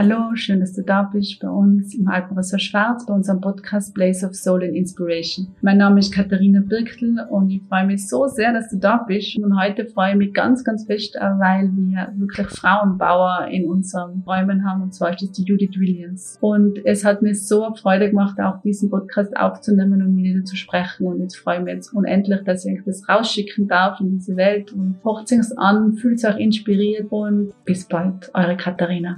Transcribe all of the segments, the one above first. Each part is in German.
Hallo, schön, dass du da bist bei uns im Alpenressort Schwarz, bei unserem Podcast Place of Soul and Inspiration. Mein Name ist Katharina Birktl und ich freue mich so sehr, dass du da bist. Und heute freue ich mich ganz, ganz fest, weil wir wirklich Frauenbauer in unseren Räumen haben. Und zwar ist das die Judith Williams. Und es hat mir so eine Freude gemacht, auch diesen Podcast aufzunehmen und mit ihr zu sprechen. Und jetzt freue ich mich jetzt unendlich, dass ich das rausschicken darf in diese Welt. Und hört es an, fühlt euch inspiriert und bis bald, eure Katharina.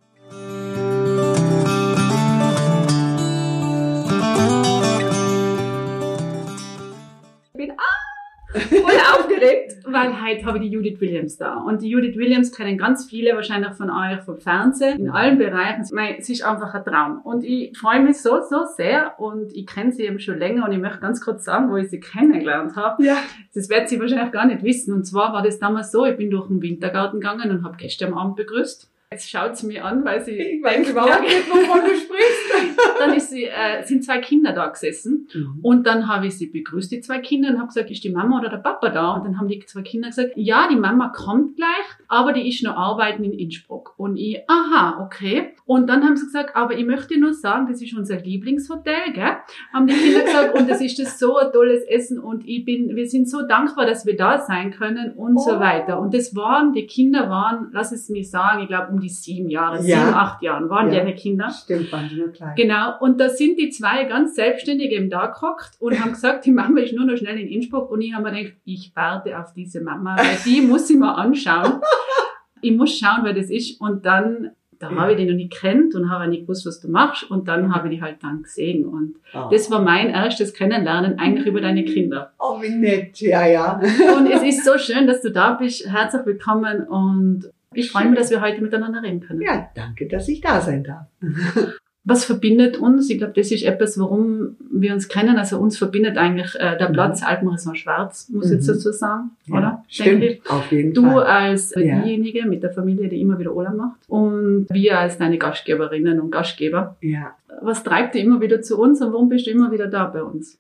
Ich bin voll aufgeregt, weil heute habe ich die Judith Williams da. Und die Judith Williams kennen ganz viele wahrscheinlich von euch vom Fernsehen, in allen Bereichen. Sie ist einfach ein Traum. Und ich freue mich so sehr und ich kenne sie eben schon länger und ich möchte ganz kurz sagen, wo ich sie kennengelernt habe. Ja. Das wird sie wahrscheinlich gar nicht wissen. Und zwar war das damals so, ich bin durch den Wintergarten gegangen und habe Gäste am Abend begrüßt. Jetzt schaut sie mich an, weil sie... Ich weiß überhaupt nicht, wovon du sprichst. Dann sind zwei Kinder da gesessen und dann habe ich sie begrüßt, die zwei Kinder, und habe gesagt, ist die Mama oder der Papa da? Und dann haben die zwei Kinder gesagt, ja, die Mama kommt gleich, aber die ist noch arbeiten in Innsbruck. Und ich, aha, okay. Und dann haben sie gesagt, aber ich möchte nur sagen, das ist unser Lieblingshotel, gell? Haben die Kinder gesagt, und das ist das so ein tolles Essen und wir sind so dankbar, dass wir da sein können und so weiter. Und die Kinder waren, lass es mich sagen, ich glaube um die 7 Jahre, 7, 8 Jahren waren die eine Kinder. Stimmt, waren die nur klein. Genau, und da sind die zwei ganz selbstständig eben da gehockt und haben gesagt, die Mama ist nur noch schnell in Innsbruck, und ich habe mir gedacht, ich warte auf diese Mama, weil die muss ich mir anschauen. Ich muss schauen, wer das ist, und dann... Da habe ich die noch nicht kennt und habe nicht gewusst, was du machst, und dann habe ich die halt dann gesehen, und das war mein erstes Kennenlernen eigentlich über deine Kinder. Oh, wie nett, ja. Und es ist so schön, dass du da bist. Herzlich willkommen, und ich freue mich, dass wir heute miteinander reden können. Ja, danke, dass ich da sein darf. Was verbindet uns? Ich glaube, das ist etwas, warum wir uns kennen. Also uns verbindet eigentlich der Platz Alpenressort Schwarz, muss ich jetzt dazu sagen, oder? Ja, stimmt, auf jeden Fall. Du als diejenige mit der Familie, die immer wieder Urlaub macht, und wir als deine Gastgeberinnen und Gastgeber. Ja. Was treibt dich immer wieder zu uns und warum bist du immer wieder da bei uns?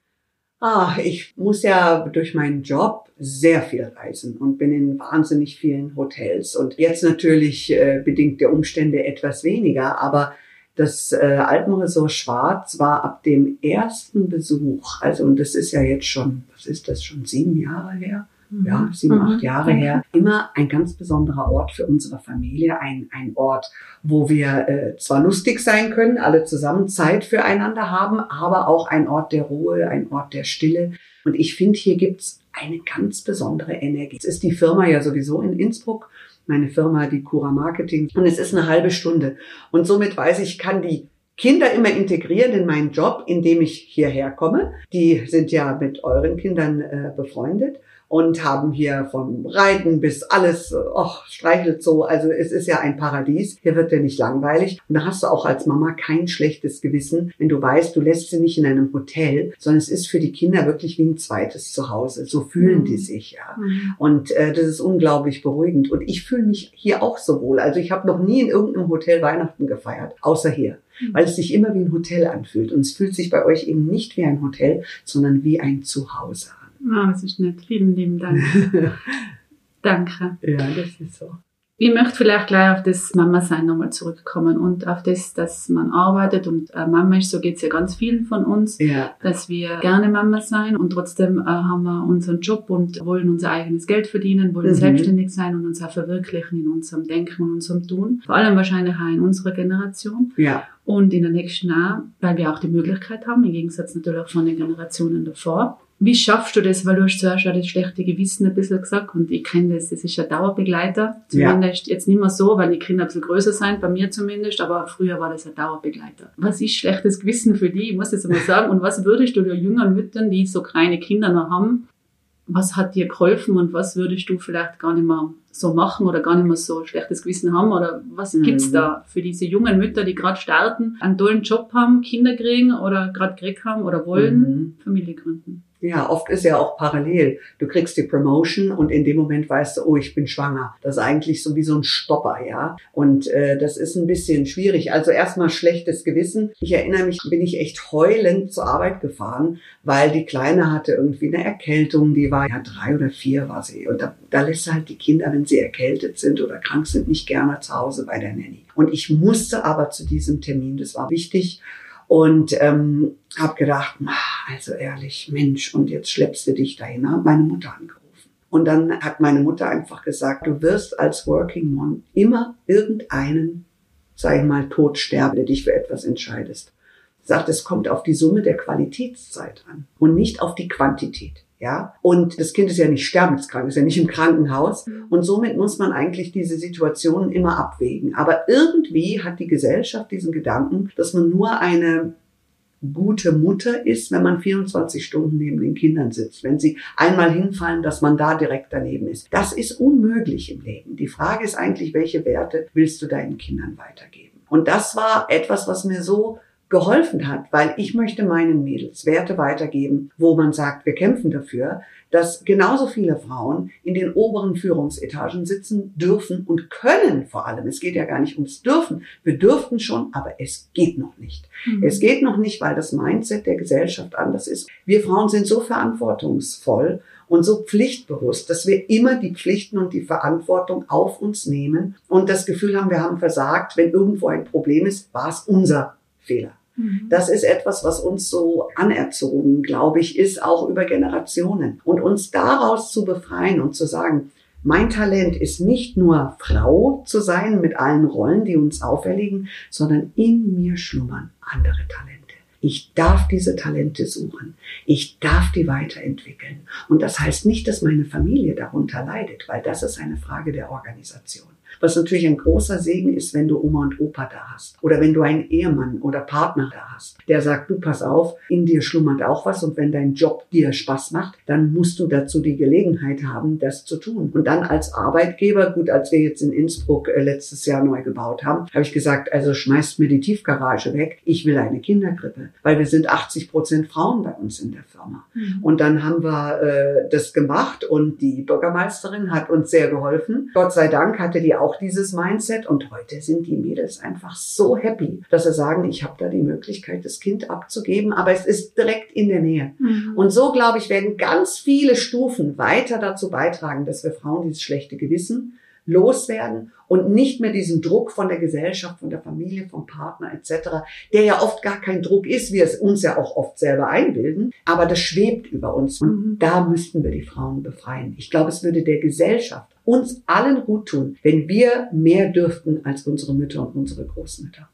Ich muss ja durch meinen Job sehr viel reisen und bin in wahnsinnig vielen Hotels. Und jetzt natürlich bedingt der Umstände etwas weniger, aber das Alpenressort Schwarz war ab dem ersten Besuch, also, und das ist ja jetzt schon, was ist das, schon 7 Jahre her? Ja, 7, 8 Jahre her. Immer ein ganz besonderer Ort für unsere Familie. Ein Ort, wo wir zwar lustig sein können, alle zusammen Zeit füreinander haben, aber auch ein Ort der Ruhe, ein Ort der Stille. Und ich finde, hier gibt's eine ganz besondere Energie. Es ist die Firma ja sowieso in Innsbruck, meine Firma, die Cura Marketing. Und es ist eine halbe Stunde. Und somit weiß ich, kann die Kinder immer integrieren in meinen Job, indem ich hierher komme. Die sind ja mit euren Kindern befreundet und haben hier vom Reiten bis alles, streichelt so. Also es ist ja ein Paradies. Hier wird ja nicht langweilig. Und da hast du auch als Mama kein schlechtes Gewissen, wenn du weißt, du lässt sie nicht in einem Hotel, sondern es ist für die Kinder wirklich wie ein zweites Zuhause. So fühlen die sich, ja. Und das ist unglaublich beruhigend. Und ich fühle mich hier auch so wohl. Also ich habe noch nie in irgendeinem Hotel Weihnachten gefeiert, außer hier. Weil es sich immer wie ein Hotel anfühlt. Und es fühlt sich bei euch eben nicht wie ein Hotel, sondern wie ein Zuhause an. Das ist nett. Vielen lieben Dank. Danke. Ja, das ist so. Ich möchte vielleicht gleich auf das Mama-Sein nochmal zurückkommen und auf das, dass man arbeitet und Mama ist, so geht's ja ganz vielen von uns, dass wir gerne Mama sein und trotzdem haben wir unseren Job und wollen unser eigenes Geld verdienen, wollen selbstständig sein und uns auch verwirklichen in unserem Denken und unserem Tun. Vor allem wahrscheinlich auch in unserer Generation. Ja. Und in der nächsten auch, weil wir auch die Möglichkeit haben, im Gegensatz natürlich auch von den Generationen davor. Wie schaffst du das? Weil du hast zuerst schon das schlechte Gewissen ein bisschen gesagt und ich kenne das ist ein Dauerbegleiter. Zumindest jetzt nicht mehr so, weil die Kinder ein bisschen größer sind, bei mir zumindest, aber früher war das ein Dauerbegleiter. Was ist schlechtes Gewissen für die? Ich muss jetzt einmal sagen, und was würdest du den jüngeren Müttern, die so kleine Kinder noch haben, was hat dir geholfen und was würdest du vielleicht gar nicht mehr so machen oder gar nicht mehr so schlechtes Gewissen haben? Oder was gibt's da für diese jungen Mütter, die gerade starten, einen tollen Job haben, Kinder kriegen oder gerade gekriegt haben oder wollen, Familie gründen? Ja, oft ist ja auch parallel. Du kriegst die Promotion und in dem Moment weißt du, oh, ich bin schwanger. Das ist eigentlich so wie so ein Stopper, ja. Und das ist ein bisschen schwierig. Also erstmal schlechtes Gewissen. Ich erinnere mich, bin ich echt heulend zur Arbeit gefahren, weil die Kleine hatte irgendwie eine Erkältung. Die war ja 3 oder 4 war sie. Und da lässt du halt die Kinder, wenn sie erkältet sind oder krank sind, nicht gerne zu Hause bei der Nanny. Und ich musste aber zu diesem Termin, das war wichtig. Und habe gedacht, also ehrlich, Mensch, und jetzt schleppst du dich dahin. Habe meine Mutter angerufen. Und dann hat meine Mutter einfach gesagt, du wirst als Working Mom immer irgendeinen, sag ich mal, Tod sterben, der dich für etwas entscheidest. Sagt, es kommt auf die Summe der Qualitätszeit an und nicht auf die Quantität. Ja, und das Kind ist ja nicht sterbenskrank, ist ja nicht im Krankenhaus. Und somit muss man eigentlich diese Situationen immer abwägen. Aber irgendwie hat die Gesellschaft diesen Gedanken, dass man nur eine gute Mutter ist, wenn man 24 Stunden neben den Kindern sitzt. Wenn sie einmal hinfallen, dass man da direkt daneben ist. Das ist unmöglich im Leben. Die Frage ist eigentlich, welche Werte willst du deinen Kindern weitergeben? Und das war etwas, was mir so geholfen hat, weil ich möchte meinen Mädels Werte weitergeben, wo man sagt, wir kämpfen dafür, dass genauso viele Frauen in den oberen Führungsetagen sitzen dürfen und können vor allem. Es geht ja gar nicht ums Dürfen. Wir dürften schon, aber es geht noch nicht. Es geht noch nicht, weil das Mindset der Gesellschaft anders ist. Wir Frauen sind so verantwortungsvoll und so pflichtbewusst, dass wir immer die Pflichten und die Verantwortung auf uns nehmen und das Gefühl haben, wir haben versagt. Wenn irgendwo ein Problem ist, war es unser Fehler. Das ist etwas, was uns so anerzogen, glaube ich, ist, auch über Generationen. Und uns daraus zu befreien und zu sagen, mein Talent ist nicht nur Frau zu sein mit allen Rollen, die uns auferlegen, sondern in mir schlummern andere Talente. Ich darf diese Talente suchen. Ich darf die weiterentwickeln. Und das heißt nicht, dass meine Familie darunter leidet, weil das ist eine Frage der Organisation. Was natürlich ein großer Segen ist, wenn du Oma und Opa da hast. Oder wenn du einen Ehemann oder Partner da hast, der sagt, du pass auf, in dir schlummert auch was. Und wenn dein Job dir Spaß macht, dann musst du dazu die Gelegenheit haben, das zu tun. Und dann als Arbeitgeber, gut, als wir jetzt in Innsbruck letztes Jahr neu gebaut haben, habe ich gesagt, also schmeißt mir die Tiefgarage weg. Ich will eine Kinderkrippe. Weil wir sind 80% Frauen bei uns in der Firma. Und dann haben wir das gemacht und die Bürgermeisterin hat uns sehr geholfen. Gott sei Dank hatte die auch dieses Mindset und heute sind die Mädels einfach so happy, dass sie sagen, ich habe da die Möglichkeit, das Kind abzugeben, aber es ist direkt in der Nähe. Und so, glaube ich, werden ganz viele Stufen weiter dazu beitragen, dass wir Frauen dieses schlechte Gewissen loswerden und nicht mehr diesen Druck von der Gesellschaft, von der Familie, vom Partner etc., der ja oft gar kein Druck ist, wir es uns ja auch oft selber einbilden, aber das schwebt über uns und da müssten wir die Frauen befreien. Ich glaube, es würde der Gesellschaft, uns allen gut tun, wenn wir mehr dürften als unsere Mütter und unsere Großmütter.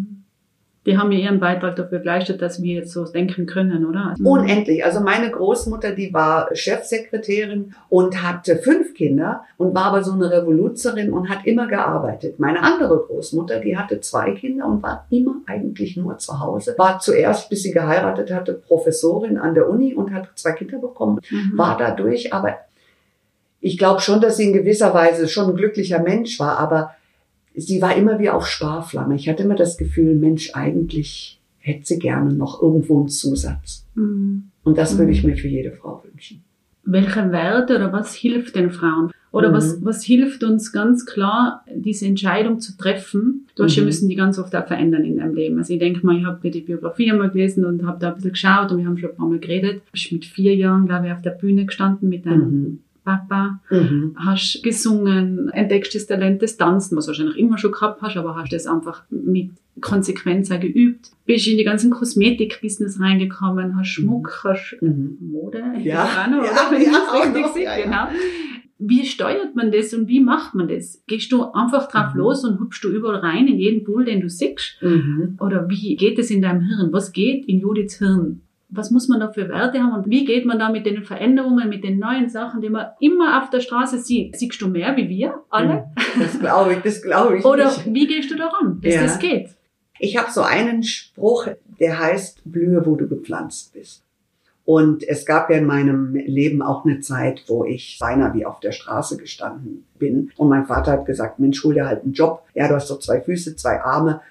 Die haben ja ihren Beitrag dafür geleistet, dass wir jetzt so denken können, oder? Unendlich. Also meine Großmutter, die war Chefsekretärin und hatte 5 Kinder und war aber so eine Revoluzerin und hat immer gearbeitet. Meine andere Großmutter, die hatte 2 Kinder und war immer eigentlich nur zu Hause. War zuerst, bis sie geheiratet hatte, Professorin an der Uni und hat 2 Kinder bekommen. War dadurch, aber ich glaube schon, dass sie in gewisser Weise schon ein glücklicher Mensch war, aber sie war immer wie auf Sparflamme. Ich hatte immer das Gefühl, Mensch, eigentlich hätte sie gerne noch irgendwo einen Zusatz. Und das würde ich mir für jede Frau wünschen. Welche Werte oder was hilft den Frauen? Oder was hilft uns ganz klar, diese Entscheidung zu treffen? Du hast ja müssen die ganz oft auch verändern in deinem Leben. Also ich denke mal, ich habe die Biografie einmal gelesen und habe da ein bisschen geschaut und wir haben schon ein paar Mal geredet. Du bist mit 4 Jahren, glaube ich, auf der Bühne gestanden mit deinem Papa, hast gesungen, entdeckst das Talent des Tanzen, was du wahrscheinlich immer schon gehabt hast, aber hast das einfach mit Konsequenz auch geübt. Bist in die ganzen Kosmetik-Business reingekommen, hast Schmuck, hast Mode, genau. Wie steuert man das und wie macht man das? Gehst du einfach drauf los und hüpfst du überall rein in jeden Pool, den du siehst? Oder wie geht es in deinem Hirn? Was geht in Judiths Hirn? Was muss man da für Werte haben und wie geht man da mit den Veränderungen, mit den neuen Sachen, die man immer auf der Straße sieht? Siehst du mehr wie wir alle? Das glaube ich. Oder nicht. wie gehst du daran, dass das geht? Ich habe so einen Spruch, der heißt, blühe, wo du gepflanzt bist. Und es gab ja in meinem Leben auch eine Zeit, wo ich beinahe wie auf der Straße gestanden bin. Und mein Vater hat gesagt, Mensch, hol dir halt einen Job. Ja, du hast doch 2 Füße, 2 Arme.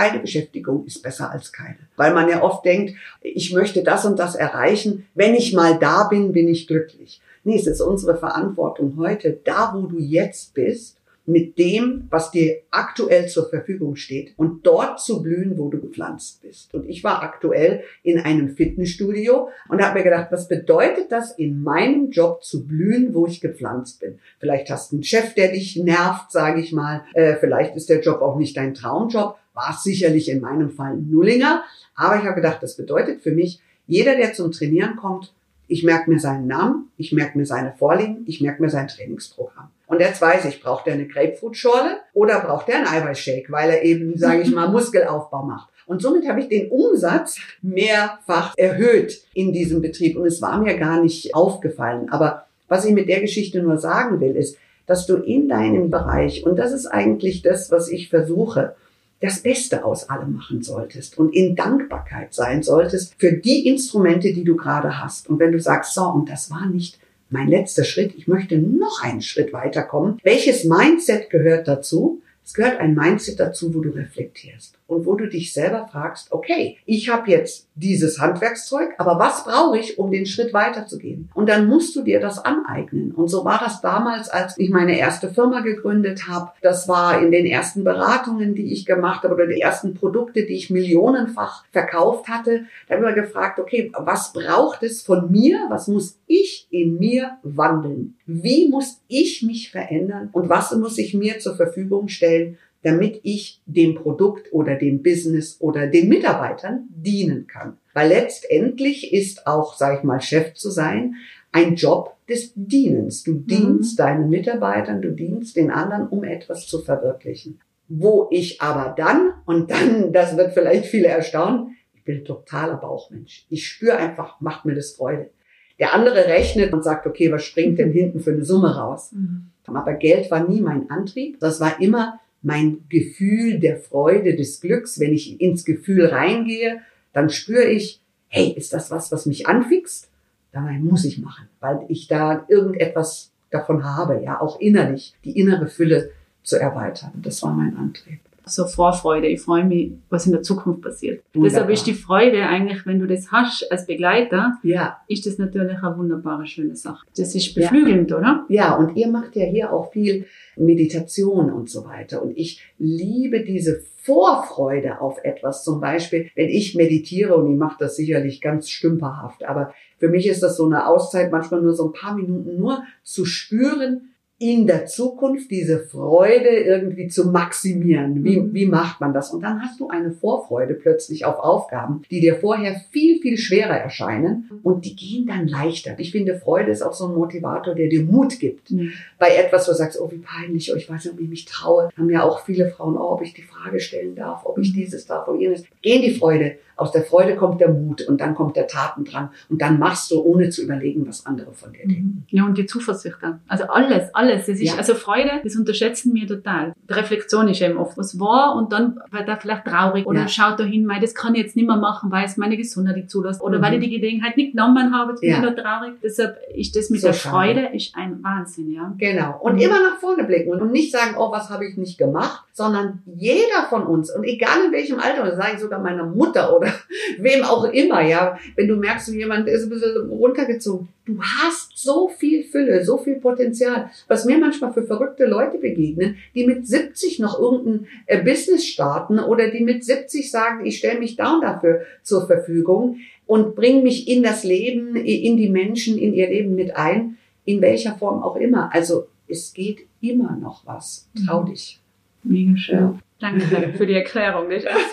eine Beschäftigung ist besser als keine. Weil man ja oft denkt, ich möchte das und das erreichen. Wenn ich mal da bin, bin ich glücklich. Nee, es ist unsere Verantwortung heute, da wo du jetzt bist, mit dem, was dir aktuell zur Verfügung steht und dort zu blühen, wo du gepflanzt bist. Und ich war aktuell in einem Fitnessstudio und habe mir gedacht, was bedeutet das, in meinem Job zu blühen, wo ich gepflanzt bin? Vielleicht hast du einen Chef, der dich nervt, sage ich mal. Vielleicht ist der Job auch nicht dein Traumjob. War es sicherlich in meinem Fall ein Nullinger. Aber ich habe gedacht, das bedeutet für mich, jeder, der zum Trainieren kommt, ich merke mir seinen Namen, ich merke mir seine Vorlieben, ich merke mir sein Trainingsprogramm. Und jetzt weiß ich, braucht er eine Grapefruitschorle oder braucht er einen Eiweißshake, weil er eben, sage ich mal, Muskelaufbau macht. Und somit habe ich den Umsatz mehrfach erhöht in diesem Betrieb. Und es war mir gar nicht aufgefallen. Aber was ich mit der Geschichte nur sagen will, ist, dass du in deinem Bereich, und das ist eigentlich das, was ich versuche, das Beste aus allem machen solltest und in Dankbarkeit sein solltest für die Instrumente, die du gerade hast. Und wenn du sagst, so, und das war nicht mein letzter Schritt, ich möchte noch einen Schritt weiterkommen. Welches Mindset gehört dazu? Es gehört ein Mindset dazu, wo du reflektierst und wo du dich selber fragst, okay, ich habe jetzt dieses Handwerkszeug, aber was brauche ich, um den Schritt weiterzugehen? Und dann musst du dir das aneignen. Und so war das damals, als ich meine erste Firma gegründet habe. Das war in den ersten Beratungen, die ich gemacht habe oder die ersten Produkte, die ich millionenfach verkauft hatte. Da habe ich mir gefragt, okay, was braucht es von mir? Was muss ich in mir wandeln? Wie muss ich mich verändern? Und was muss ich mir zur Verfügung stellen, damit ich dem Produkt oder dem Business oder den Mitarbeitern dienen kann. Weil letztendlich ist auch, sag ich mal, Chef zu sein, ein Job des Dienens. Du dienst deinen Mitarbeitern, du dienst den anderen, um etwas zu verwirklichen. Wo ich aber dann, und dann, das wird vielleicht viele erstaunen, ich bin ein totaler Bauchmensch. Ich spüre einfach, macht mir das Freude. Der andere rechnet und sagt, okay, was springt denn hinten für eine Summe raus? Aber Geld war nie mein Antrieb. Das war immer mein Gefühl der Freude, des Glücks. Wenn ich ins Gefühl reingehe, dann spüre ich, hey, ist das was mich anfixt? Dann muss ich machen, weil ich da irgendetwas davon habe, ja, auch innerlich, die innere Fülle zu erweitern. Das war mein Antrieb. So Vorfreude. Ich freue mich, was in der Zukunft passiert. Wunderbar. Deshalb ist die Freude eigentlich, wenn du das hast als Begleiter, ja, ist das natürlich eine wunderbare, schöne Sache. Das ist beflügelnd, ja. Oder? Ja, und ihr macht ja hier auch viel Meditation und so weiter. Und ich liebe diese Vorfreude auf etwas. Zum Beispiel, wenn ich meditiere, und ich mache das sicherlich ganz stümperhaft, aber für mich ist das so eine Auszeit, manchmal nur so ein paar Minuten nur zu spüren, in der Zukunft diese Freude irgendwie zu maximieren. Wie macht man das? Und dann hast du eine Vorfreude plötzlich auf Aufgaben, die dir vorher viel, viel schwerer erscheinen und die gehen dann leichter. Ich finde, Freude ist auch so ein Motivator, der dir Mut gibt. Bei etwas, wo du sagst, oh, wie peinlich, oh, ich weiß nicht, ob ich mich traue. Haben ja auch viele Frauen, oh, ob ich die Frage stellen darf, ob ich dieses darf oder jenes. Geh die Freude. Aus der Freude kommt der Mut und dann kommt der Taten dran. Und dann machst du, ohne zu überlegen, was andere von dir denken. Ja, und die Zuversicht dann. Also alles. Das ist, ja. Also Freude, das unterschätzen wir total. Die Reflexion ist eben oft, was war und dann wird er vielleicht traurig oder schaut da hin, das kann ich jetzt nicht mehr machen, weil es meine Gesundheit nicht zulässt oder weil ich die Gelegenheit nicht genommen habe, jetzt bin ich noch traurig. Deshalb ist das mit so der Freude ist ein Wahnsinn, ja. Genau. Und immer nach vorne blicken und nicht sagen, oh, was habe ich nicht gemacht, sondern jeder von uns und egal in welchem Alter, das sage ich sogar meiner Mutter oder wem auch immer, ja, wenn du merkst, jemand ist ein bisschen runtergezogen, du hast so viel Fülle, so viel Potenzial, was mir manchmal für verrückte Leute begegnen, die mit 70 noch irgendein Business starten oder die mit 70 sagen, ich stelle mich da und dafür zur Verfügung und bringe mich in das Leben, in die Menschen, in ihr Leben mit ein, in welcher Form auch immer. Also es geht immer noch was. Trau dich. Mega schön. Ja. Danke für die Erklärung. Das ist auch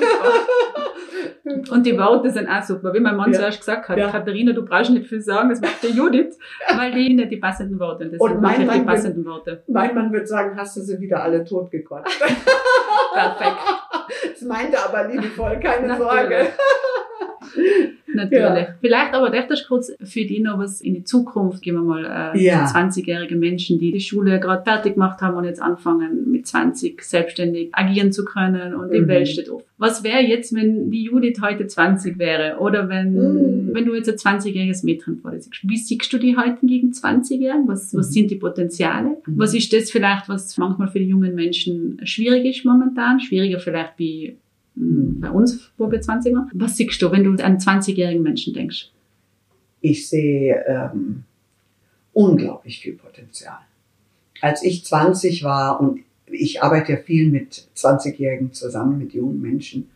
super. Und die Worte sind auch super. Wie mein Mann zuerst gesagt hat, Katharina, du brauchst nicht viel sagen, das macht die Judith, weil die nicht die passenden Worte. Das und sind wirklich die passenden Worte. Mein Mann wird sagen, hast du sie wieder alle totgequatscht. Perfekt. Das meinte aber liebevoll, keine Sorge. Natürlich. Ja. Vielleicht aber das kurz für die noch was in die Zukunft. Gehen wir mal 20-jährige Menschen, die die Schule gerade fertig gemacht haben und jetzt anfangen mit 20 selbstständig agieren zu können und die Welt steht auf. Was wäre jetzt, wenn die Judith heute 20 wäre oder wenn du jetzt ein 20-jähriges Mädchen vor dir siehst? Wie siehst du die heute gegen 20-Jährigen? Was sind die Potenziale? Was ist das vielleicht, was manchmal für die jungen Menschen schwierig ist momentan? Schwieriger vielleicht wie bei uns, wo wir 20 waren. Was siehst du, wenn du an einen 20-jährigen Menschen denkst? Ich sehe unglaublich viel Potenzial. Als ich 20 war, und ich arbeite ja viel mit 20-Jährigen zusammen, mit jungen Menschen,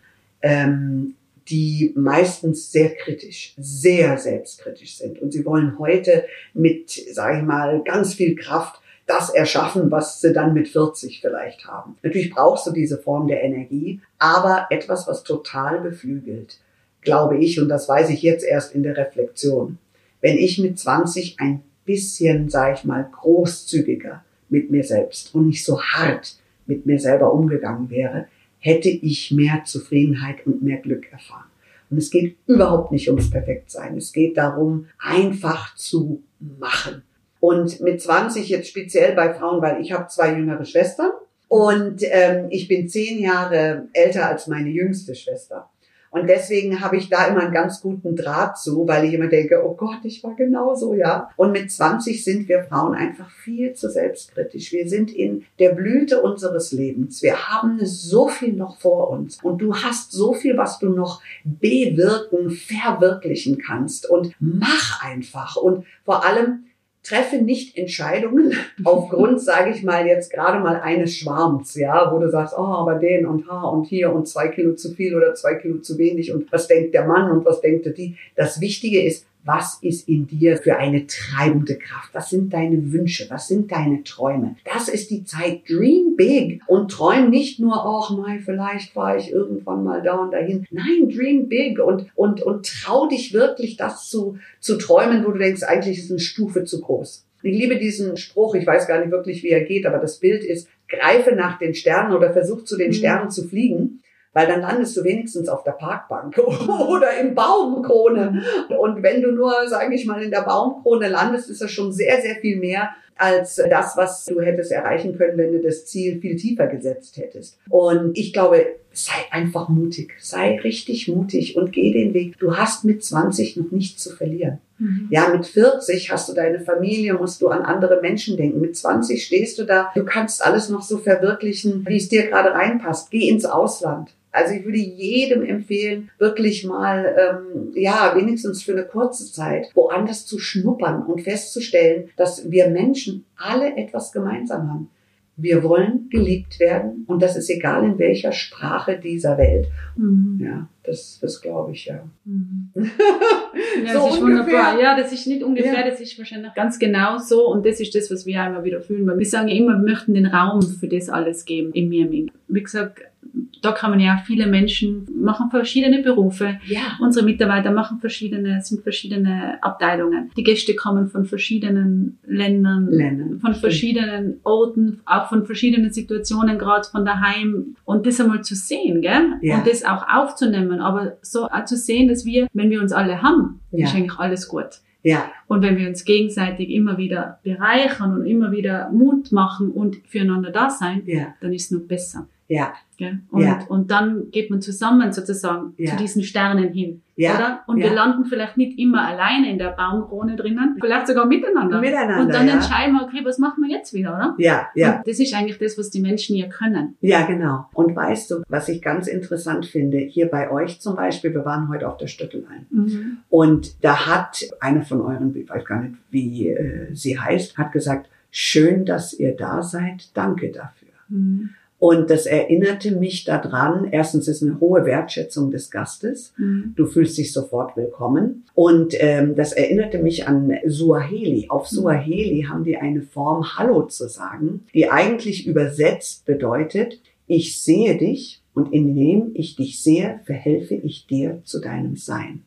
die meistens sehr kritisch, sehr selbstkritisch sind. Und sie wollen heute mit, sage ich mal, ganz viel Kraft das erschaffen, was sie dann mit 40 vielleicht haben. Natürlich brauchst du diese Form der Energie, aber etwas, was total beflügelt, glaube ich, und das weiß ich jetzt erst in der Reflexion. Wenn ich mit 20 ein bisschen, sage ich mal, großzügiger mit mir selbst und nicht so hart mit mir selber umgegangen wäre, hätte ich mehr Zufriedenheit und mehr Glück erfahren. Und es geht überhaupt nicht ums Perfektsein. Es geht darum, einfach zu machen. Und mit 20 jetzt speziell bei Frauen, weil ich habe 2 jüngere Schwestern und ich bin 10 Jahre älter als meine jüngste Schwester. Und deswegen habe ich da immer einen ganz guten Draht zu, weil ich immer denke, oh Gott, ich war genauso, ja. Und mit 20 sind wir Frauen einfach viel zu selbstkritisch. Wir sind in der Blüte unseres Lebens. Wir haben so viel noch vor uns. Und du hast so viel, was du noch bewirken, verwirklichen kannst. Und mach einfach. Und vor allem, treffe nicht Entscheidungen aufgrund, sage ich mal, jetzt gerade mal eines Schwarms, ja, wo du sagst, oh, aber den und hier und 2 Kilo zu viel oder 2 Kilo zu wenig und was denkt der Mann und was denkt die. Das Wichtige ist, was ist in dir für eine treibende Kraft? Was sind deine Wünsche? Was sind deine Träume? Das ist die Zeit. Dream big und träum nicht nur, ach nein, vielleicht war ich irgendwann mal da und dahin. Nein, dream big und trau dich wirklich, das zu träumen, wo du denkst, eigentlich ist eine Stufe zu groß. Ich liebe diesen Spruch, ich weiß gar nicht wirklich, wie er geht, aber das Bild ist, greife nach den Sternen oder versuch zu den Sternen zu fliegen. Weil dann landest du wenigstens auf der Parkbank oder im Baumkrone. Und wenn du nur, sage ich mal, in der Baumkrone landest, ist das schon sehr, sehr viel mehr als das, was du hättest erreichen können, wenn du das Ziel viel tiefer gesetzt hättest. Und ich glaube, sei einfach mutig, sei richtig mutig und geh den Weg. Du hast mit 20 noch nichts zu verlieren. Ja, mit 40 hast du deine Familie, musst du an andere Menschen denken. Mit 20 stehst du da, du kannst alles noch so verwirklichen, wie es dir gerade reinpasst. Geh ins Ausland. Also ich würde jedem empfehlen, wirklich mal, wenigstens für eine kurze Zeit woanders zu schnuppern und festzustellen, dass wir Menschen alle etwas gemeinsam haben. Wir wollen geliebt werden und das ist egal in welcher Sprache dieser Welt. Ja, das glaube ich, ja. Ja, das so ist ungefähr. Wunderbar. Ja, das ist nicht ungefähr, das ist wahrscheinlich ganz genau so und das ist das, was wir immer wieder fühlen. Weil wir sagen ja immer, wir möchten den Raum für das alles geben in Mirming. Wie gesagt, da kann man ja viele Menschen machen verschiedene Berufe. Ja. Unsere Mitarbeiter machen sind verschiedene Abteilungen. Die Gäste kommen von verschiedenen Ländern. Von verschiedenen Orten, auch von verschiedenen Situationen, gerade von daheim. Und das einmal zu sehen, gell? Ja. Und das auch aufzunehmen, aber so auch zu sehen, dass wir, wenn wir uns alle haben, ist eigentlich alles gut. Ja. Und wenn wir uns gegenseitig immer wieder bereichern und immer wieder Mut machen und füreinander da sein, dann ist es noch besser. Ja. Und dann geht man zusammen sozusagen zu diesen Sternen hin. Ja. Oder? Und wir landen vielleicht nicht immer alleine in der Baumkrone drinnen, vielleicht sogar miteinander. Und dann entscheiden wir, okay, was machen wir jetzt wieder, oder? Ja. Und das ist eigentlich das, was die Menschen hier können. Ja, genau. Und weißt du, was ich ganz interessant finde, hier bei euch zum Beispiel, wir waren heute auf der Stöttelein. Und da hat eine von euren, ich weiß gar nicht, wie sie heißt, hat gesagt, schön, dass ihr da seid, danke dafür. Und das erinnerte mich daran, erstens ist eine hohe Wertschätzung des Gastes. Du fühlst dich sofort willkommen. Und das erinnerte mich an Suaheli. Auf Suaheli haben die eine Form, Hallo zu sagen, die eigentlich übersetzt bedeutet, ich sehe dich und indem ich dich sehe, verhelfe ich dir zu deinem Sein.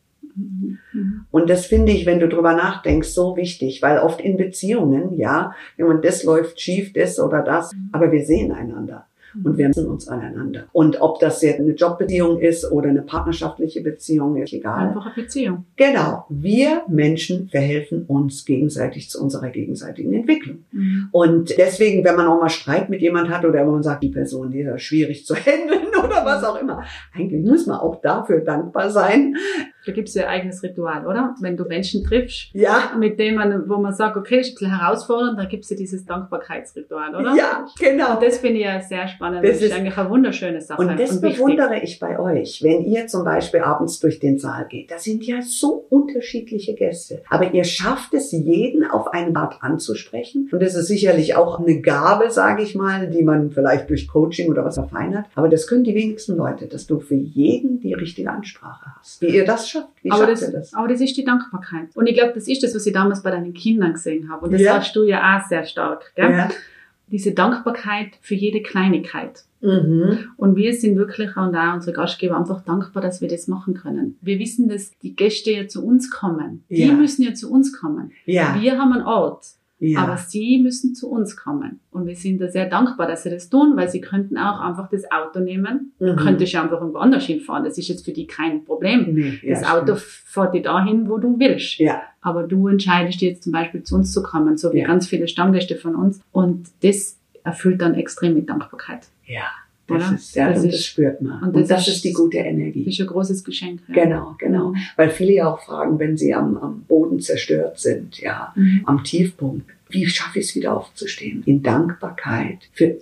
Und das finde ich, wenn du drüber nachdenkst, so wichtig, weil oft in Beziehungen, wenn das läuft schief, das oder das, aber wir sehen einander. Und wir müssen uns aneinander. Und ob das jetzt eine Jobbeziehung ist oder eine partnerschaftliche Beziehung, ist egal. Einfache Beziehung. Genau. Wir Menschen verhelfen uns gegenseitig zu unserer gegenseitigen Entwicklung. Und deswegen, wenn man auch mal Streit mit jemand hat oder wenn man sagt, die Person, die ist ja schwierig zu handeln oder was auch immer, eigentlich muss man auch dafür dankbar sein. Da gibt's ja ein eigenes Ritual, oder? Wenn du Menschen triffst, Ja. mit denen wo man sagt, okay, ist ein bisschen herausfordernd, dann gibt's ja dieses Dankbarkeitsritual, oder? Ja, genau. Und das finde ich ja sehr spannend. Das ist eigentlich eine wunderschöne Sache. Und das wichtig. bewundere ich bei euch. Wenn ihr zum Beispiel abends durch den Saal geht, da sind ja so unterschiedliche Gäste. Aber ihr schafft es, jeden auf eine Art anzusprechen. Und das ist sicherlich auch eine Gabe, sage ich mal, die man vielleicht durch Coaching oder was verfeinert. Aber das können die wenigsten Leute, dass du für jeden die richtige Ansprache hast. Wie ihr das schafft, wie schafft ihr das? Aber das ist die Dankbarkeit. Und ich glaube, das ist das, was ich damals bei deinen Kindern gesehen habe. Und das Ja. hast du ja auch sehr stark. Gell? Ja. Diese Dankbarkeit für jede Kleinigkeit. Mhm. Und wir sind wirklich, und auch unsere Gastgeber, einfach dankbar, dass wir das machen können. Wir wissen, dass die Gäste ja zu uns kommen. Die Ja. müssen ja zu uns kommen. Ja. Wir haben einen Ort. Ja. Aber sie müssen zu uns kommen. Und wir sind da sehr dankbar, dass sie das tun, weil sie könnten auch einfach das Auto nehmen. Du Mhm. könntest ja einfach irgendwo anders hinfahren. Das ist jetzt für die kein Problem. Nee, ja, Das Auto stimmt. fährt dich dahin, wo du willst. Ja. Aber du entscheidest dich jetzt zum Beispiel zu uns zu kommen, so wie Ja. ganz viele Stammgäste von uns. Und das erfüllt dann extrem mit Dankbarkeit. Ja. Das Oder? ist, ja, Das und ist- das spürt man. und Und das das ist- ist die gute Das Energie. ist ein großes Geschenk. Ja. Genau, genau. Weil viele ja auch fragen, wenn sie am Boden zerstört sind, ja, Mhm. am Tiefpunkt, wie schaffe ich es wieder aufzustehen? In Dankbarkeit. Für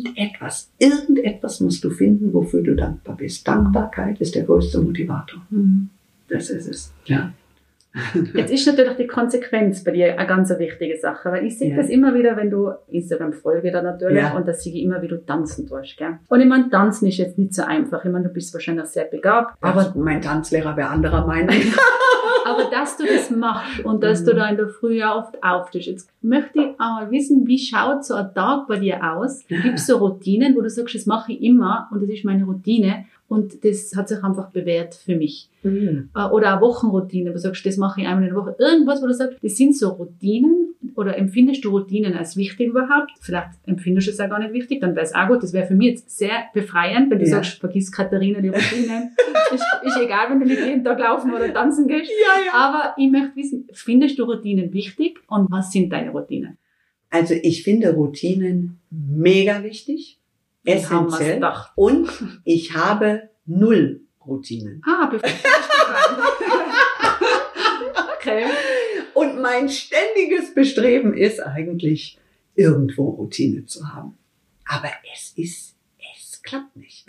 irgendetwas musst du finden, wofür du dankbar bist. Dankbarkeit ist der größte Motivator. Mhm. Das ist es. Ja. Jetzt ist natürlich die Konsequenz bei dir eine ganz wichtige Sache, weil ich sehe Ja. das immer wieder, wenn du Instagram folge da natürlich Ja. und das sehe ich immer, wie du tanzen tust, gell? Und ich meine, tanzen ist jetzt nicht so einfach. Ich meine, du bist wahrscheinlich sehr begabt, Aber mein Tanzlehrer wäre anderer Meinung. aber dass du das machst und dass du da in der Früh ja oft aufstehst. Jetzt möchte ich auch mal wissen, wie schaut so ein Tag bei dir aus? Gibt es so Routinen, wo du sagst, das mache ich immer und das ist meine Routine und das hat sich einfach bewährt für mich? Oder eine Wochenroutine, wo du sagst, das mache ich einmal in der Woche. Irgendwas, wo du sagst, das sind so Routinen oder empfindest du Routinen als wichtig überhaupt? Vielleicht empfindest du es auch gar nicht wichtig, dann wäre es auch gut. Das wäre für mich jetzt sehr befreiend, wenn du Ja. sagst, vergiss Katharina die Routinen. ist egal, wenn du nicht jeden Tag laufen oder tanzen gehst. Ja, Aber ich möchte wissen, findest du Routinen wichtig und was sind deine Routinen? Also ich finde Routinen mega wichtig, Das haben wir's essentiell. gedacht. Und ich habe 0 Routinen. Okay. Und mein ständiges Bestreben ist eigentlich, irgendwo Routine zu haben. Aber es klappt nicht.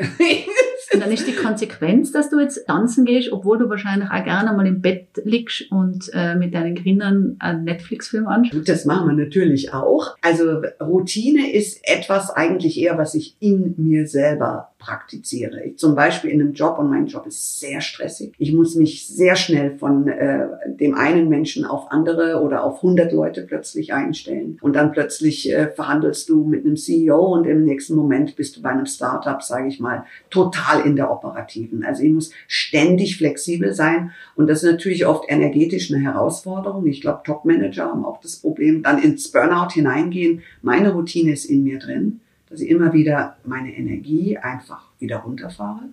Und dann ist die Konsequenz, dass du jetzt tanzen gehst, obwohl du wahrscheinlich auch gerne mal im Bett liegst und mit deinen Kindern einen Netflix-Film anschaust. Das machen wir natürlich auch. Also Routine ist etwas eigentlich eher, was ich in mir selber praktiziere. Ich zum Beispiel in einem Job, und mein Job ist sehr stressig. Ich muss mich sehr schnell von dem einen Menschen auf andere oder auf 100 Leute plötzlich einstellen. Und dann plötzlich verhandelst du mit einem CEO und im nächsten Moment bist du bei einem Startup, sage ich mal, total in der operativen. Also ich muss ständig flexibel sein und das ist natürlich oft energetisch eine Herausforderung. Ich glaube, Top-Manager haben auch das Problem, dann ins Burnout hineingehen. Meine Routine ist in mir drin, dass ich immer wieder meine Energie einfach wieder runterfahre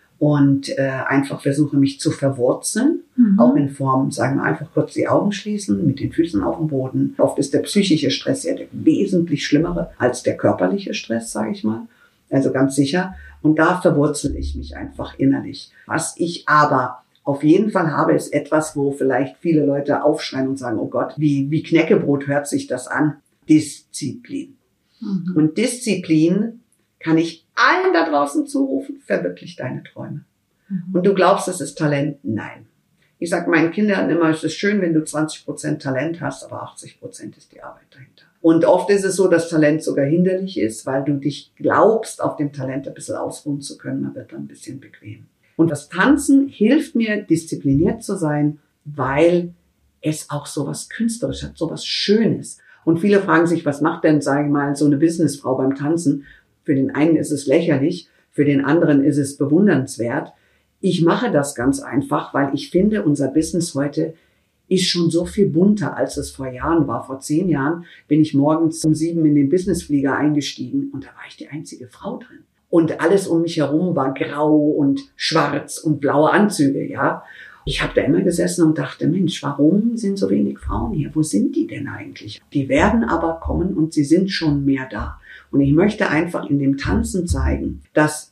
und einfach versuche, mich zu verwurzeln, auch in Form, sagen wir, einfach kurz die Augen schließen, mit den Füßen auf dem Boden. Oft ist der psychische Stress ja der wesentlich schlimmere als der körperliche Stress, sage ich mal. Also ganz sicher. Und da verwurzel ich mich einfach innerlich. Was ich aber auf jeden Fall habe, ist etwas, wo vielleicht viele Leute aufschreien und sagen, oh Gott, wie Knäckebrot hört sich das an? Disziplin. Mhm. Und Disziplin kann ich allen da draußen zurufen, verwirklich deine Träume. Und du glaubst, das ist Talent? Nein. Ich sage meinen Kindern immer, es ist schön, wenn du 20% Talent hast, aber 80% ist die Arbeit dahinter. Und oft ist es so, dass Talent sogar hinderlich ist, weil du dich glaubst, auf dem Talent ein bisschen ausruhen zu können. Man wird dann ein bisschen bequem. Und das Tanzen hilft mir, diszipliniert zu sein, weil es auch sowas Künstlerisches hat, sowas Schönes. Und viele fragen sich, was macht denn, sage ich mal, so eine Businessfrau beim Tanzen? Für den einen ist es lächerlich, für den anderen ist es bewundernswert. Ich mache das ganz einfach, weil ich finde, unser Business heute ist schon so viel bunter, als es vor Jahren war. Vor 10 Jahren bin ich morgens um 7 in den Businessflieger eingestiegen und da war ich die einzige Frau drin. Und alles um mich herum war grau und schwarz und blaue Anzüge, ja. Ich habe da immer gesessen und dachte, Mensch, warum sind so wenig Frauen hier? Wo sind die denn eigentlich? Die werden aber kommen und sie sind schon mehr da. Und ich möchte einfach in dem Tanzen zeigen, dass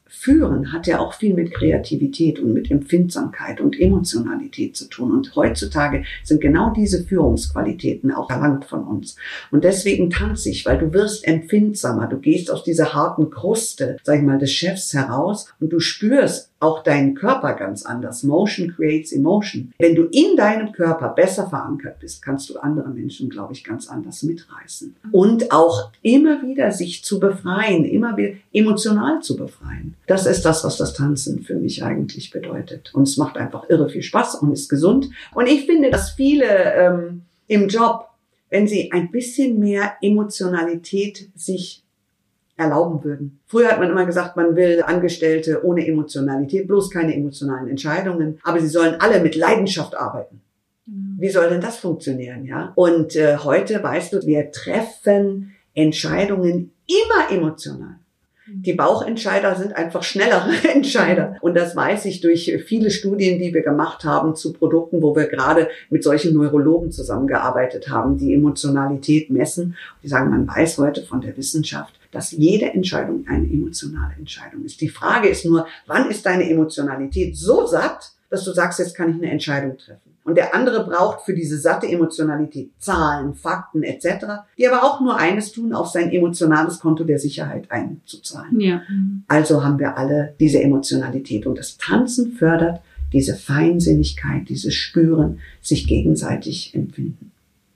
Führen hat ja auch viel mit Kreativität und mit Empfindsamkeit und Emotionalität zu tun. Und heutzutage sind genau diese Führungsqualitäten auch verlangt von uns. Und deswegen tanze ich, weil du wirst empfindsamer. Du gehst aus dieser harten Kruste, sag ich mal, des Chefs heraus und du spürst auch deinen Körper ganz anders. Motion creates emotion. Wenn du in deinem Körper besser verankert bist, kannst du andere Menschen, glaube ich, ganz anders mitreißen. Und auch immer wieder sich zu befreien, immer wieder emotional zu befreien. Das ist das, was das Tanzen für mich eigentlich bedeutet. Und es macht einfach irre viel Spaß und ist gesund. Und ich finde, dass viele im Job, wenn sie ein bisschen mehr Emotionalität sich erlauben würden. Früher hat man immer gesagt, man will Angestellte ohne Emotionalität, bloß keine emotionalen Entscheidungen, aber sie sollen alle mit Leidenschaft arbeiten. Wie soll denn das funktionieren, ja? Und heute, weißt du, wir treffen Entscheidungen immer emotional. Die Bauchentscheider sind einfach schnellere Entscheider. Und das weiß ich durch viele Studien, die wir gemacht haben zu Produkten, wo wir gerade mit solchen Neurologen zusammengearbeitet haben, die Emotionalität messen. Die sagen, man weiß heute von der Wissenschaft, dass jede Entscheidung eine emotionale Entscheidung ist. Die Frage ist nur, wann ist deine Emotionalität so satt, dass du sagst, jetzt kann ich eine Entscheidung treffen. Und der andere braucht für diese satte Emotionalität Zahlen, Fakten etc., die aber auch nur eines tun, auf sein emotionales Konto der Sicherheit einzuzahlen. Ja. Also haben wir alle diese Emotionalität. Und das Tanzen fördert diese Feinsinnigkeit, dieses Spüren, sich gegenseitig empfinden.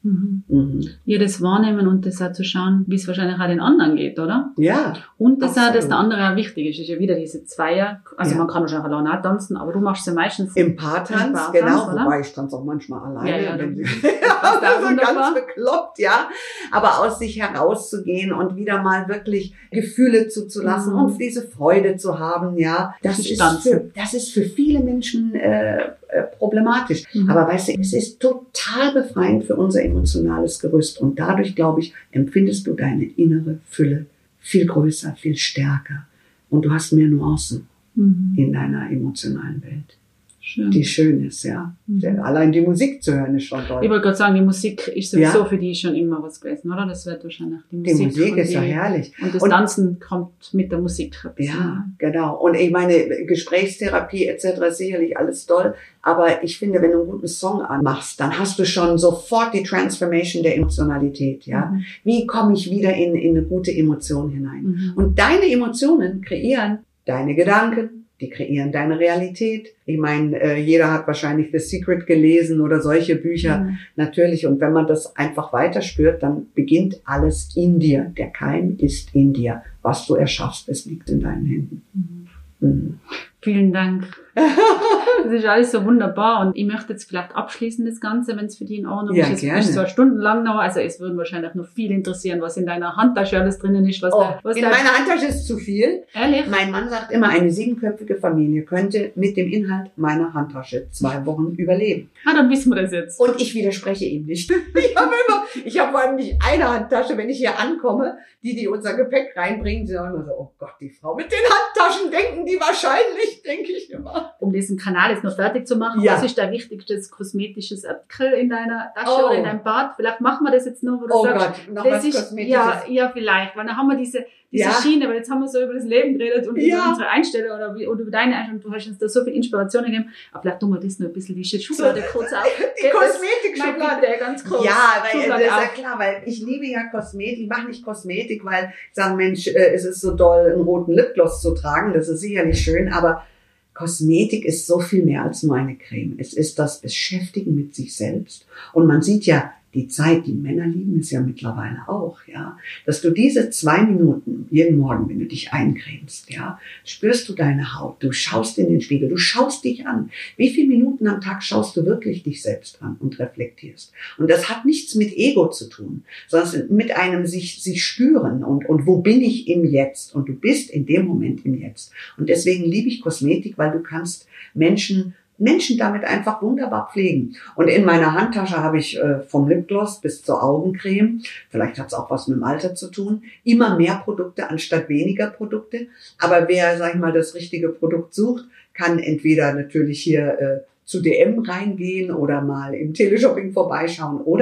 Ja, das Wahrnehmen und das auch zu schauen, wie es wahrscheinlich auch den anderen geht, oder? Ja. Und das auch, dass der andere auch wichtig ist. Ist ja wieder diese Zweier, also man kann wahrscheinlich alleine auch tanzen, aber du machst ja meistens im Paartanz, genau, oder? Wobei ich tanze auch manchmal alleine. Ja, wenn also ganz bekloppt, ja. Aber aus sich herauszugehen und wieder mal wirklich Gefühle zuzulassen und diese Freude zu haben, ja, das ist für viele Menschen problematisch. Aber weißt du, es ist total befreiend für unser emotionales Gerüst. Und dadurch, glaube ich, empfindest du deine innere Fülle viel größer, viel stärker. Und du hast mehr Nuancen in deiner emotionalen Welt. Schön. Die schön ist, ja. Allein die Musik zu hören ist schon toll. Ich wollte gerade sagen, die Musik ist sowieso für die schon immer was gewesen, oder? Das wird wahrscheinlich die Musik. Die Musik ist ja herrlich. Und das Tanzen kommt mit der Musik. Ja, genau. Und ich meine, Gesprächstherapie etc. ist sicherlich alles toll. Aber ich finde, wenn du einen guten Song anmachst, dann hast du schon sofort die Transformation der Emotionalität, ja. Wie komme ich wieder in eine gute Emotion hinein? Und deine Emotionen kreieren deine Gedanken, die kreieren deine Realität. Ich meine, jeder hat wahrscheinlich The Secret gelesen oder solche Bücher, natürlich. Und wenn man das einfach weiterspürt, dann beginnt alles in dir. Der Keim ist in dir. Was du erschaffst, es liegt in deinen Händen. Vielen Dank. Das ist alles so wunderbar und ich möchte jetzt vielleicht abschließen das Ganze, wenn es für dich in Ordnung ist. Es ist zwar stundenlang noch, also es würden wahrscheinlich noch viel interessieren, was in deiner Handtasche alles drinnen ist. In meiner Handtasche ist zu viel. Ehrlich? Mein Mann sagt immer, eine 7-köpfige Familie könnte mit dem Inhalt meiner Handtasche 2 Wochen überleben. Dann wissen wir das jetzt. Und ich widerspreche ihm nicht. Ich habe vor allem nicht eine Handtasche, wenn ich hier ankomme, die unser Gepäck reinbringen. Sie sagen immer so, oh Gott, die Frau mit den Handtaschen, denken die wahrscheinlich, denke ich immer. Um diesen Kanal jetzt noch fertig zu machen, was ist dein wichtigstes kosmetisches Artikel in deiner Tasche oder in deinem Bad? Vielleicht machen wir das jetzt noch, wo du sagst, Gott, noch was Kosmetisches. Ja, vielleicht, weil dann haben wir diese Schiene, weil jetzt haben wir so über das Leben geredet und über unsere Einstellung oder über deine Einstellung. Du hast uns da so viel Inspiration gegeben. Aber vielleicht tun wir das noch ein bisschen, die Schublade kurz auf. Die Kosmetik-Schublade. Ganz kurz. Ja, weil das ist ja klar, weil ich liebe ja Kosmetik. Ich mache nicht Kosmetik, weil ich sage, Mensch, es ist so doll, einen roten Lipgloss zu tragen. Das ist sicherlich schön, aber Kosmetik ist so viel mehr als nur eine Creme. Es ist das Beschäftigen mit sich selbst. Und man sieht ja, die Zeit, die Männer lieben es ja mittlerweile auch, ja, dass du diese 2 Minuten jeden Morgen, wenn du dich eincremst, ja, spürst du deine Haut, du schaust in den Spiegel, du schaust dich an. Wie viele Minuten am Tag schaust du wirklich dich selbst an und reflektierst? Und das hat nichts mit Ego zu tun, sondern mit einem sich spüren und wo bin ich im Jetzt? Und du bist in dem Moment im Jetzt. Und deswegen liebe ich Kosmetik, weil du kannst Menschen damit einfach wunderbar pflegen. Und in meiner Handtasche habe ich vom Lipgloss bis zur Augencreme, vielleicht hat es auch was mit dem Alter zu tun, immer mehr Produkte anstatt weniger Produkte. Aber wer, sag ich mal, das richtige Produkt sucht, kann entweder natürlich hier zu DM reingehen oder mal im Teleshopping vorbeischauen oder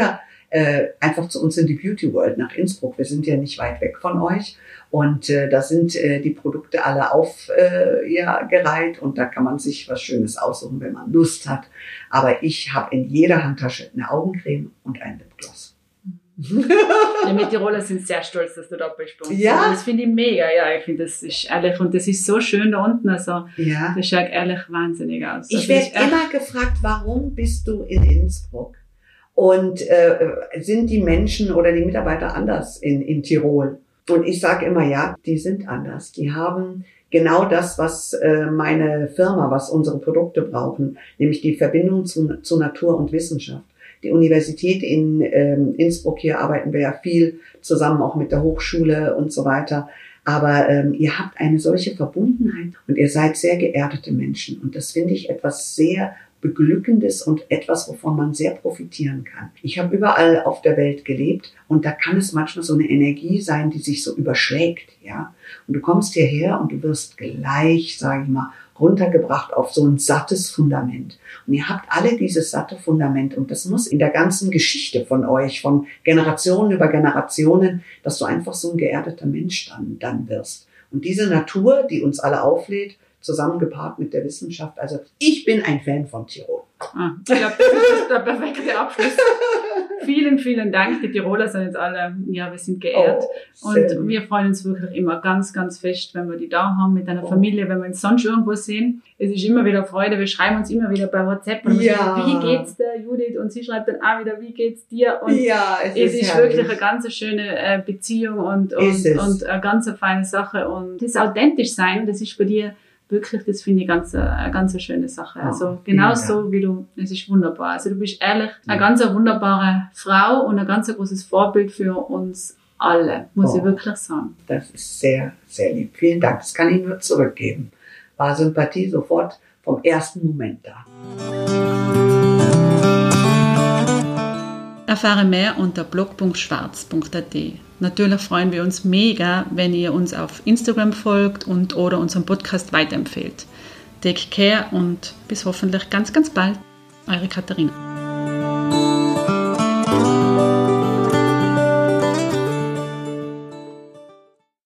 einfach zu uns in die Beauty World nach Innsbruck. Wir sind ja nicht weit weg von euch. Und da sind die Produkte alle aufgereiht und da kann man sich was Schönes aussuchen, wenn man Lust hat. Aber ich habe in jeder Handtasche eine Augencreme und ein Lipgloss. Die Tiroler sind sehr stolz, dass du da bist. Ja. Das finde ich mega. Ja, ich finde, das ist ehrlich und das ist so schön da unten. Also, Ja. das schaut ehrlich wahnsinnig aus. Ich werde immer gefragt, warum bist du in Innsbruck? Und sind die Menschen oder die Mitarbeiter anders in Tirol? Und ich sage immer, ja, die sind anders. Die haben genau das, was meine Firma, was unsere Produkte brauchen, nämlich die Verbindung zu Natur und Wissenschaft. Die Universität in Innsbruck, hier arbeiten wir ja viel zusammen, auch mit der Hochschule und so weiter. Aber ihr habt eine solche Verbundenheit und ihr seid sehr geerdete Menschen. Und das finde ich etwas sehr Beglückendes und etwas, wovon man sehr profitieren kann. Ich habe überall auf der Welt gelebt und da kann es manchmal so eine Energie sein, die sich so überschlägt, ja. Und du kommst hierher und du wirst gleich, sage ich mal, runtergebracht auf so ein sattes Fundament. Und ihr habt alle dieses satte Fundament und das muss in der ganzen Geschichte von euch, von Generationen über Generationen, dass du einfach so ein geerdeter Mensch dann wirst. Und diese Natur, die uns alle auflädt, zusammengepaart mit der Wissenschaft. Also ich bin ein Fan von Tirol. Ich glaube, das ist der perfekte Abschluss. Vielen, vielen Dank. Die Tiroler sind jetzt alle, ja, wir sind geehrt. Und wir freuen uns wirklich immer ganz, ganz fest, wenn wir die da haben mit einer Familie, wenn wir uns sonst irgendwo sehen. Es ist immer wieder Freude. Wir schreiben uns immer wieder bei WhatsApp. Und sagen, wie geht's der Judith? Und sie schreibt dann auch wieder, wie geht's dir? Und es ist wirklich eine ganz schöne Beziehung und eine ganz feine Sache. Und das authentisch sein, das ist bei dir wirklich, das finde ich eine ganz schöne Sache. Also genauso wie du, es ist wunderbar. Also du bist ehrlich eine ganz wunderbare Frau und ein ganz großes Vorbild für uns alle, muss ich wirklich sagen. Das ist sehr, sehr lieb. Vielen Dank. Das kann ich nur zurückgeben. War Sympathie sofort vom ersten Moment da. Erfahre mehr unter blog.schwarz.at. Natürlich freuen wir uns mega, wenn ihr uns auf Instagram folgt oder unseren Podcast weiterempfehlt. Take care und bis hoffentlich ganz, ganz bald. Eure Katharina.